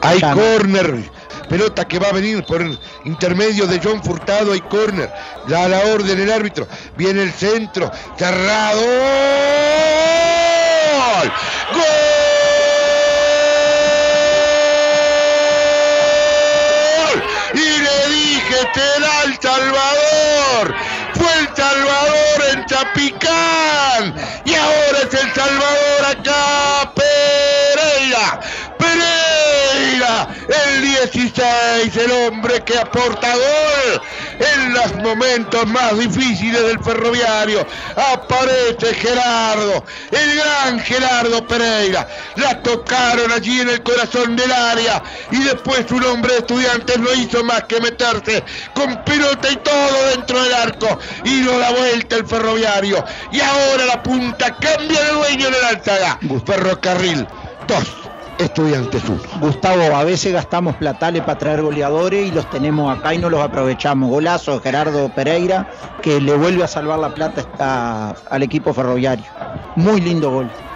Hay córner, pelota que va a venir por intermedio de John Furtado, hay córner, da la orden el árbitro, viene el centro, cerrado, ¡gol! ¡Gol! Y le dije, será El Salvador, fue El Salvador en Chapicán, y ahora es El Salvador acá, Pereira, el 16, el hombre que aporta gol en los momentos más difíciles del Ferroviario. Aparece Gerardo, el gran Gerardo Pereira. La tocaron allí en el corazón del área y después un hombre de Estudiantes no hizo más que meterse con pelota y todo dentro del arco y dio la vuelta el Ferroviario. Y ahora la punta cambia de dueño en el Álzaga. Ferrocarril 2. Estudiantes 1. Gustavo, a veces gastamos platales para traer goleadores y los tenemos acá y no los aprovechamos. Golazo de Gerardo Pereira que le vuelve a salvar la plata al equipo ferroviario. Muy lindo gol.